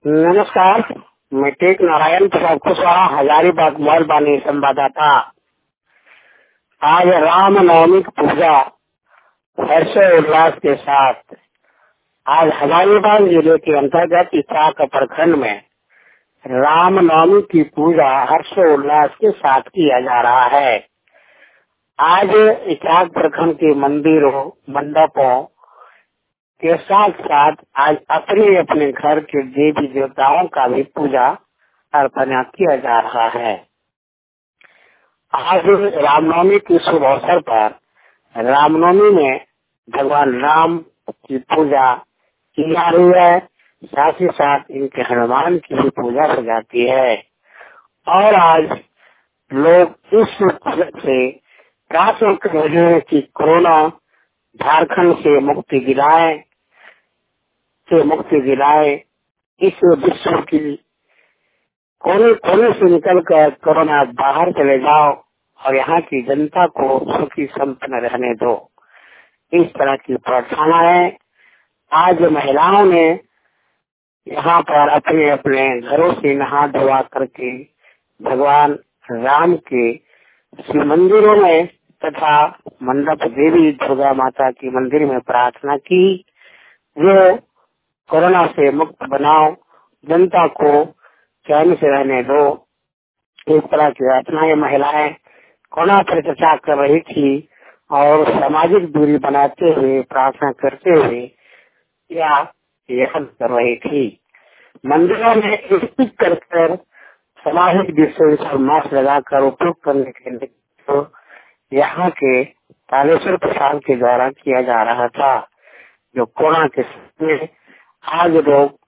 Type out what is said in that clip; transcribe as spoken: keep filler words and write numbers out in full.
नमस्कार, मैं टेक नारायण प्रसाद कुशवाहा हजारीबाग मोबाइल संवाददाता। आज रामनवमी की पूजा हर्षोल्लास के साथ आज हजारीबाग जिले के अंतर्गत इचाक प्रखंड में रामनवमी की पूजा हर्षोल्लास के साथ किया जा रहा है। आज इचाक प्रखंड के मंदिरों मंडपों के साथ साथ आज अपने अपने घर के देवी देवताओं का भी पूजा अर्पणा किया जा रहा है। आज रामनवमी के शुभ अवसर पर रामनवमी में भगवान राम की पूजा की जा रही है, साथ ही साथ इनके हनुमान की भी पूजा हो जाती है। और आज लोग इस से प्रार्थना कर रहे हैं कि कोरोना झारखंड से मुक्ति दिलाए से मुक्ति दिलाए इस विश्व की कोने कोने से निकल कर कोरोना बाहर चले जाओ और यहाँ की जनता को सुखी संपन्न रहने दो। इस तरह की प्रार्थना है। आज महिलाओं ने यहाँ पर अपने अपने घरों से नहा धोवा करके भगवान राम के शिव मंदिरों में तथा मंडप देवी दुर्गा माता की मंदिर में प्रार्थना की। वो कोरोना से मुक्त बनाओ, जनता को चैन से रहने दो। इस तरह की प्रार्थनाएं महिलाएं कोरोना पर चर्चा कर रही थी और सामाजिक दूरी बनाते हुए प्रार्थना करते हुए या यह कर रही थी। मंदिरों में स्टिक कर कर सामाजिक डिस्टेंस और मास्क लगाकर उपयोग करने के लिए तो यहाँ के तालेश्वर प्रसाद के द्वारा किया जा रहा था। जो कोरोना के समय आज लोग